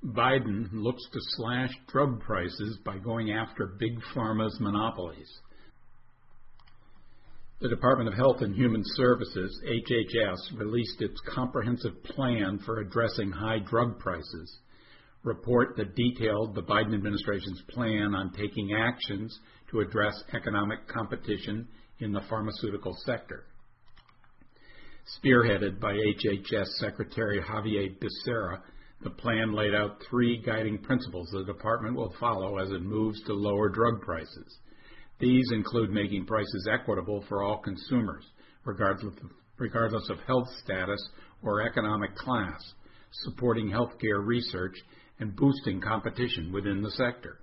Biden looks to slash drug prices by going after Big Pharma's monopolies. The Department of Health and Human Services, HHS, released its comprehensive plan for addressing high drug prices. Report that detailed the Biden administration's plan on taking actions to address economic competition in the pharmaceutical sector. Spearheaded by HHS Secretary Xavier Becerra, the plan laid out 3 guiding principles the department will follow as it moves to lower drug prices. These include making prices equitable for all consumers, regardless of health status or economic class, supporting healthcare research, and boosting competition within the sector.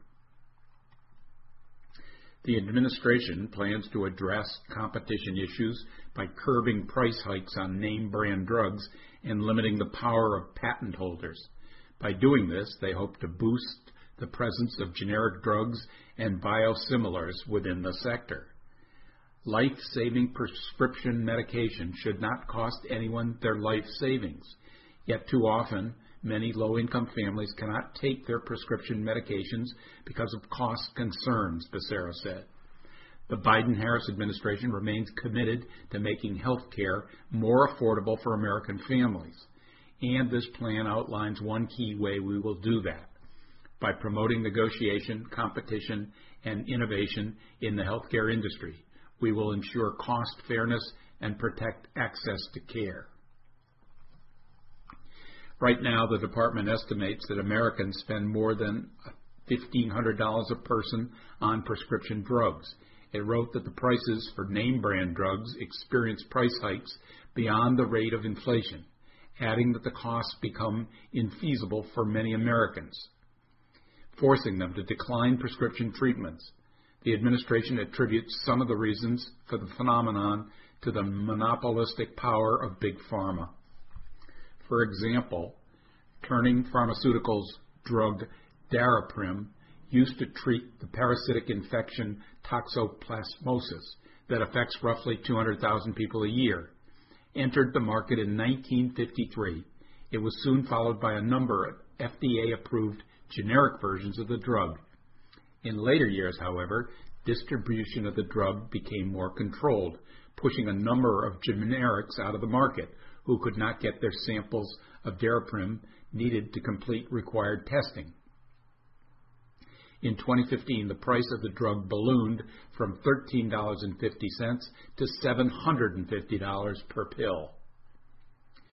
The administration plans to address competition issues by curbing price hikes on name-brand drugs and limiting the power of patent holders. By doing this, they hope to boost the presence of generic drugs and biosimilars within the sector. Life-saving prescription medication should not cost anyone their life savings. Yet too often, many low-income families cannot take their prescription medications because of cost concerns, Becerra said. The Biden-Harris administration remains committed to making health care more affordable for American families, and this plan outlines one key way we will do that: by promoting negotiation, competition, and innovation in the healthcare industry. We will ensure cost fairness and protect access to care. Right now, the department estimates that Americans spend more than $1,500 a person on prescription drugs. It wrote that the prices for name-brand drugs experience price hikes beyond the rate of inflation, adding that the costs become infeasible for many Americans, forcing them to decline prescription treatments. The administration attributes some of the reasons for the phenomenon to the monopolistic power of Big Pharma. For example, Turning Pharmaceuticals' drug Daraprim, used to treat the parasitic infection toxoplasmosis that affects roughly 200,000 people a year, entered the market in 1953. It was soon followed by a number of FDA-approved generic versions of the drug. In later years, however, distribution of the drug became more controlled, pushing a number of generics out of the market who could not get their samples of Daraprim needed to complete required testing. In 2015, the price of the drug ballooned from $13.50 to $750 per pill.